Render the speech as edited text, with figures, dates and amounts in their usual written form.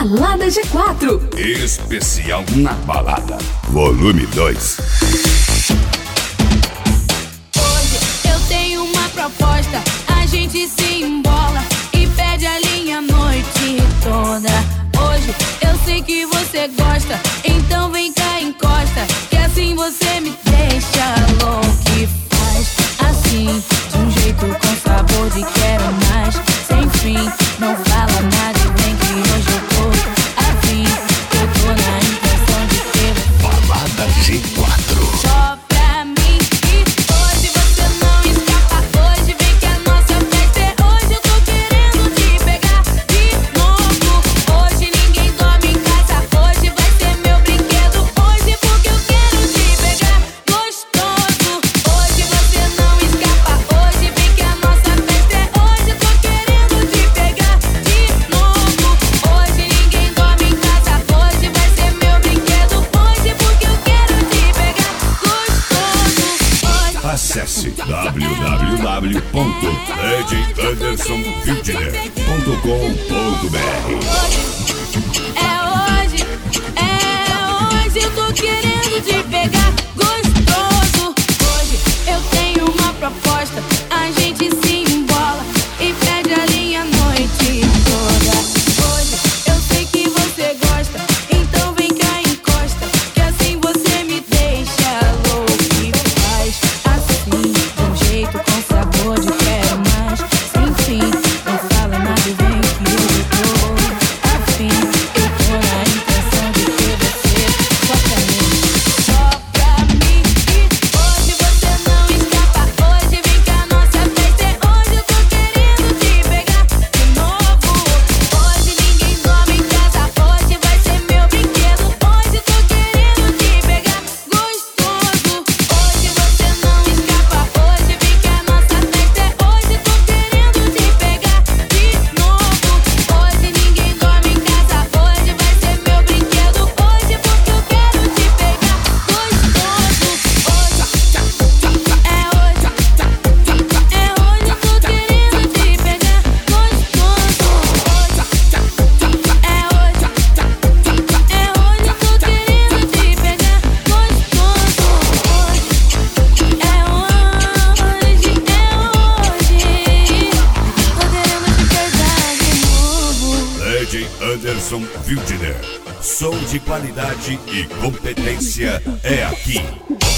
Balada G4. Especial na balada. Volume 2. Hoje eu tenho uma proposta. A gente se embola e perde a linha a noite toda. Hoje eu sei que você gosta, então vem cá, encosta, que assim você me deixa louco e faz assim, de um jeito com sabor de quero mais, sem fim. Não fala nada e vem que hoje eu tô afim. Eu tô na intenção de ter Balada G4. só pra mim. E hoje você não escapa. Hoje vem que a nossa festa é hoje. Eu tô querendo te pegar de novo. Hoje ninguém dorme em casa. Hoje vai ser meu brinquedo. Hoje porque eu quero te pegar gostoso. Hoje você não escapa. Hoje vem que a nossa festa é hoje. Eu tô querendo te pegar de novo. Hoje ninguém dorme em casa. Hoje vai ser meu brinquedo. Hoje porque eu quero te pegar gostoso. Acesse www.edAndersonVidner.com.br. É hoje, eu tô querendo te pegar gostoso. Hoje eu tenho uma proposta. A gente se embola e perde a linha a noite toda. Hoje eu sei que você gosta, então vem cá, encosta, que assim você me deixa louco e faz assim, de um jeito com sabor de quero mais, sem fim. Não fala nada e vem que eu tô afim. Eu tô na intenção de ter você só pra mim, só pra mim. E hoje você não escapa. Hoje vem que a nossa festa é hoje. Eu tô querendo te pegar de novo. Hoje ninguém dorme em casa. Hoje vai ser meu brinquedo. Hoje eu tô querendo te pegar gostoso. Hoje você não escapa. Hoje vem que a nossa festa é hoje. Eu tô querendo te pegar de novo. Hoje ninguém dorme em casa. Hoje vai ser meu brinquedo. Hoje porque eu quero te pegar gostoso. Hoje é hoje. É hoje eu tô querendo te pegar gostoso. Hoje é hoje. É hoje eu tô querendo te pegar gostoso. Ed Anderson Wildner. Som de qualidade e competência é aqui.